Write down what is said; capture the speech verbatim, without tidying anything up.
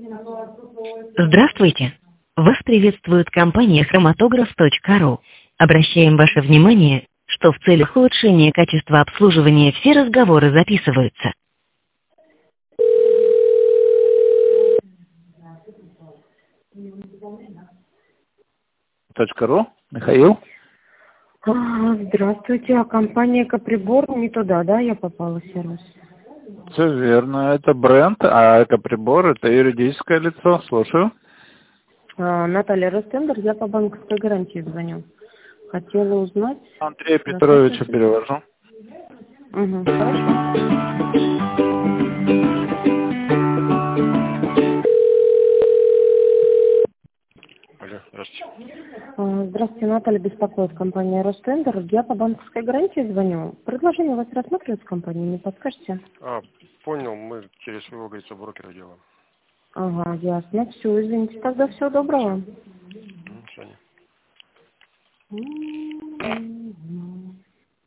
Здравствуйте! Вас приветствует компания хроматограф точка ру. Обращаем ваше внимание, что в целях улучшения качества обслуживания все разговоры записываются. Точка ру. Михаил. А, Здравствуйте, а компания Экоприбор не туда, да, я попала сервис? Все верно. Это бренд, а Экоприбор это юридическое лицо. Слушаю. А, Наталья Ростендер, я по банковской гарантии звоню. Хотела узнать... Андрею Петровичу перевожу. Угу, хорошо. Алло, здравствуйте. А, Здравствуйте, Наталья, беспокоит компания Ростендер. Я по банковской гарантии звоню. Предложение у вас рассматривается в компании, не подскажете? А, понял, мы через своего, говорится, брокера делаем. Ага, ясно. Все, извините, тогда всего доброго. М, Саня. М.